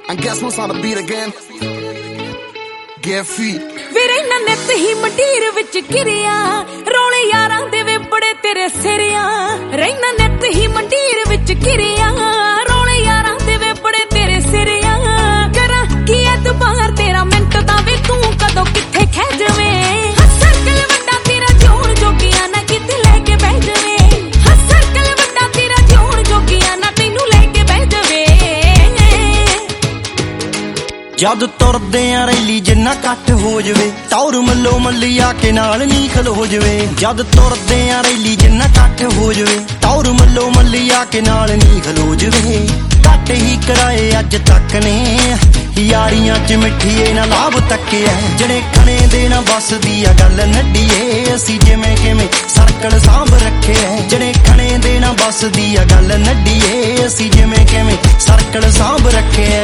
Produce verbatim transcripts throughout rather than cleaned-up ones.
And guess what's on the beat again? Get feet. ਵੀਰੇ ਨਾ ਨਿੱਤ ਹੀ ਮੰਡੀਰ ਵਿੱਚ ਕਿਰਿਆ ਰੋਲੇ ਯਾਰਾਂ ਦੇ ਵੇ ਬੜੇ ਤੇਰੇ ਸਿਰਿਆ ਰਹਿਣਾ ਨਿੱਤ ਹੀ ਮੰਡੀਰ ਵਿੱਚ ਕਿਰਿਆ ਰੋਲੇ ਯਾਰਾਂ ਦੇ ਵੇ ਬੜੇ ਤੇਰੇ ਸਿਰਿਆ ਕਰਾਂ ਕੀ ਐਤਬਾਰ ਤੇਰਾ ਮਿੰਟ ਦਾ ਵੇ ਤੂੰ ਕਦੋਂ ਕਿੱਥੇ ਖਹਿ ਜਾਵੇਂ ਹੱਸਰਕਲ ਵੱਡਾ ਤੇਰਾ ਜੋਣ ਜੋਗੀਆਂ ਨਾ ਕਿਤੇ ਲੈ ਕੇ ਬਹਿ ਜਾਵੇਂ ਹੱਸਰਕਲ ਵੱਡਾ ਤੇਰਾ ਜੋਣ ਜੋਗੀਆਂ ਨਾ ਤੈਨੂੰ ਲੈ ਕੇ ਬਹਿ ਜਾਵੇ ਜਦ ਤੁਰਦੇ ਆ ਰੈਲੀ ਜਿੰਨਾ ਕੱਟ ਹੋ ਜਵੇ ਟੌਰ ਮੱਲੋ ਮੱਲੀ ਆ ਕੇ ਨਾਲ ਨੀ ਖਲੋ ਜਵੇ ਜਦ ਤੁਰਦੇ ਆ ਰੈਲੀ ਜਿੰਨਾ ਕੱਟ ਹੋ ਜਵੇ ਟੌਰ ਮੱਲੋ ਮੱਲੀ ਆ ਕੇ ਨਾਲ ਨੀ ਖਲੋ ਜਵੇ ਘੱਟ ਹੀ ਕਰਾਏ ਅੱਜ ਤੱਕ ਨੇ ਯਾਰੀਆਂ ਚ ਮਿੱਠੀਏ ਨਾ ਲਾਭ ਤੱਕਿਆ ਜਿਹੜੇ ਖਣੇ ਦੇ ਨਾ ਬਸਦੀ ਆ ਗੱਲ ਨੱਡੀਏ ਅਸੀਂ ਜਿਵੇਂ ਕਿਵੇਂ ਸਰਕਲ ਸਾਂਭ ਰੱਖਿਆ ਜਿਹੜੇ ਖਣੇ ਦੇ ਨਾ ਬਸਦੀ ਆ ਗੱਲ ਨੱਡੀਏ ਅਸੀਂ ਜਿਵੇਂ ਕਿਵੇਂ ਸਰਕਲ ਸਾਂਭ ਰੱਖਿਆ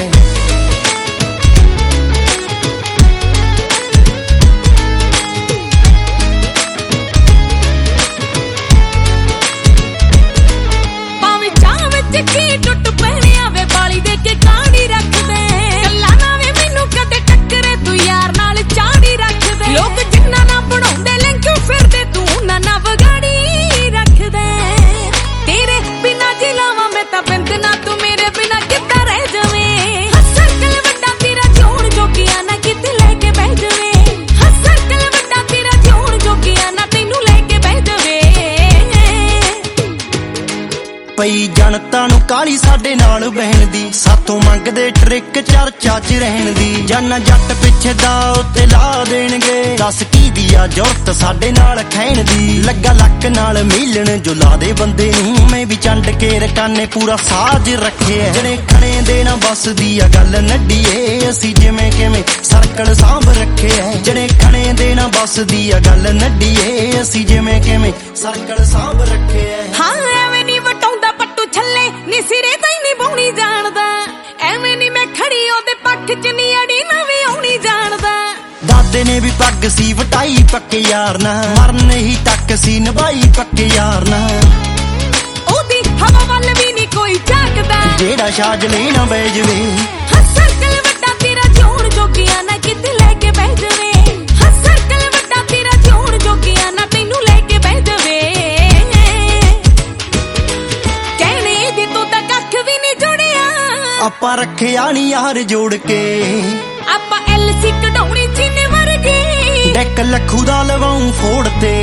ਕੀ ਟੁੱਟ ਪਹਿਣਿਆ ਵੇ ਬਾਲੀ ਦੇ ਕੇ ਕਾਂਡੀ ਰੱਖਦੇ ਗੱਲਾਂ ਨਾ ਵੇ ਮੈਨੂੰ ਕਦੇ ਟੱਕਰੇ ਤੂੰ ਯਾਰ ਨਾਲ ਚਾੜੀ ਰੱਖਦੇ ਲੋਕ ਜਿੰਨਾ ਨਾ ਬਣਾਉਂਦੇ ਲੈਂਕਿਉਂ ਫਿਰਦੇ ਤੂੰ ਨਾ ਨਾ ਵਗਾੜੀ ਰੱਖਦੇ ਤੇਰੇ ਬਿਨਾ ਜਿਲਾਵਾਂ ਮੈਂ ਤਾਂ ਬਿੰਦ ਨਾ ਤੂੰ ਮੇਰੇ ਬਿਨਾ ਕਿੱਦਾਂ ਰਹਿ ਜਾਵੇਂ ਹੱਸਰਕਲ ਵੱਡਾ ਤੇਰਾ ਜੋਣ ਜੋਗੀਆਂ ਨਾ ਕਿਤੇ ਲੈ ਕੇ ਬਹਿ ਜਾਵੇਂ ਹੱਸਰਕਲ ਵੱਡਾ ਤੇਰਾ ਜੋਣ ਜੋਗੀਆਂ ਨਾ ਤੈਨੂੰ ਲੈ ਕੇ ਬਹਿ ਜਾਵੇ ਪਈ ਜਨਤਾ ਨੂੰ ਕਾਲੀ ਸਾਡੇ ਨਾਲ ਬਹਿਣ ਦੀ ਸਾਥੋਂ ਮੰਗਦੇ ਟ੍ਰਿਕ ਚਰਚਾ ਚ ਰਹਿਣ ਦੀ ਜਾਨਾ ਜੱਟ ਪਿੱਛੇ ਦਾ ਉੱਤੇ ਲਾ ਦੇਣਗੇ ਦੱਸ ਕੀ ਦੀ ਆ ਜ਼ਰੂਰਤ ਸਾਡੇ ਨਾਲ ਖੈਣ ਦੀ ਲੱਗਾ ਲੱਕ ਨਾਲ ਮਿਲਣ ਜੋ ਲਾ ਦੇ ਬੰਦੇ ਨੂੰ ਮੈਂ ਵੀ ਚੰਡ ਕੇ ਰਕਾਨੇ ਪੂਰਾ ਸਾਜ ਰੱਖਿਆ ਜਿਹੜੇ ਖਣੇ ਦੇ ਨਾ ਬਸਦੀ ਆ ਗੱਲ ਨੱਡੀਏ ਅਸੀਂ ਜਿਵੇਂ ਕਿਵੇਂ ਸਰਕਲ ਸਾਂਭ ਰੱਖਿਆ ਜਿਹੜੇ ਖਣੇ ਦੇ ਨਾ ਬਸਦੀ ਆ ਗੱਲ ਨੱਡੀਏ ਅਸੀਂ ਜਿਵੇਂ ਕਿਵੇਂ ਸਰਕਲ ਸਾਂਭ ਰੱਖਿਆ ਹਾਂ ਐਵੇਂ ਨਹੀਂ ਵਟਾਉਂਦਾ ਪੱਟੂ ਛੱਲੇ ਨੀ ਸਿਰੇ ਤਾਂ ਹੀ ਨਹੀਂ ਬਾਉਣੀ ਜਾਣਦਾ ਐਵੇਂ ਨਹੀਂ ਮੈਂ ਖੜੀ ਉਹਦੇ ਪੱਖ ਚ ਨੀ ਅੜੀ ਨਾ ਵੀ ਆਉਣੀ ਜਾਣਦਾ ਦਾਦੇ ਨੇ ਵੀ ਪੱਗ ਸੀ ਵਟਾਈ ਪੱਕੇ ਯਾਰ ਨਾ ਮਰਨ ਹੀ ਤੱਕ ਸੀ ਨਿਭਾਈ ਪੱਕੇ ਯਾਰ ਨਾ ਉਹਦੀ ਹਵਾ ਵੱਲ ਵੀ ਨਹੀਂ ਕੋਈ ਝਾਕਦਾ ਜਿਹੜਾ ਛਾਜ ਲੈਣਾ ਬਹਿ ਜਵੇ ਹੱਸਰਕਲ ਵੱਡਾ ਤੇਰਾ ਜੋਣ ਜੋਗੀਆਂ ਨਾ ਕਿਤੇ ਲੈ ਕੇ ਬਹਿ ਜਵੇ ਹੱਸਰਕਲ ਵੱਡਾ ਤੇਰਾ ਜੋਣ ਜੋਗੀਆਂ ਨਾ ਤੈਨੂੰ ਲੈ ਕੇ ਬਹਿ ਜਵੇ ਕਹਿਣੇ ਦੀ ਤੂੰ ਤਾਂ ਕੱਖ ਵੀ ਨਹੀਂ ਜੁੜਿਆ ਆਪਾਂ ਰੱਖਿਆ ਨੀ ਯਾਰ ਜੋੜ ਕੇ ਆਪਾਂ ਐਲ ਸੀ ਕਢਾਉਣੀ ਚੀਨੇ ਵਰਗੀ ਡੈਕ ਲੱਖੂ ਦਾ ਲਵਾਉਂ ਫੋੜ ਤੇ